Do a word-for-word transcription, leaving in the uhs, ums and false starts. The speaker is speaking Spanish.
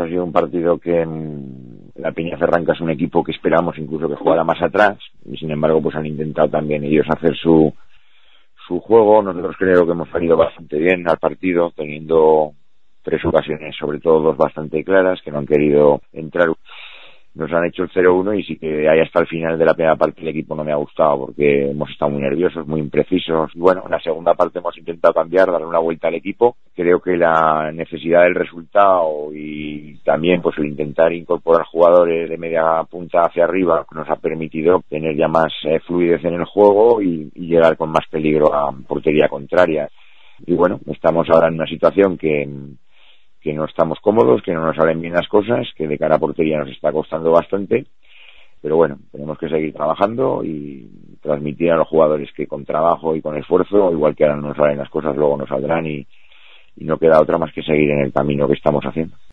sido un partido que mmm, la Peñacerranca es un equipo que esperamos incluso que jugara más atrás, y sin embargo pues han intentado también ellos hacer su su juego. Nosotros creo que hemos salido bastante bien al partido, teniendo tres ocasiones, sobre todo dos bastante claras, que no han querido entrar. Nos han hecho el cero uno y sí que ahí hasta el final de la primera parte el equipo no me ha gustado porque hemos estado muy nerviosos, muy imprecisos. Bueno, en la segunda parte hemos intentado cambiar, darle una vuelta al equipo. Creo que la necesidad del resultado y también pues el intentar incorporar jugadores de media punta hacia arriba nos ha permitido tener ya más eh, fluidez en el juego y, y llegar con más peligro a portería contraria. Y bueno, estamos ahora en una situación que que no estamos cómodos, que no nos salen bien las cosas, que de cara a portería nos está costando bastante, pero bueno, tenemos que seguir trabajando y transmitir a los jugadores que con trabajo y con esfuerzo, igual que ahora no nos salen las cosas, luego nos saldrán y, y no queda otra más que seguir en el camino que estamos haciendo.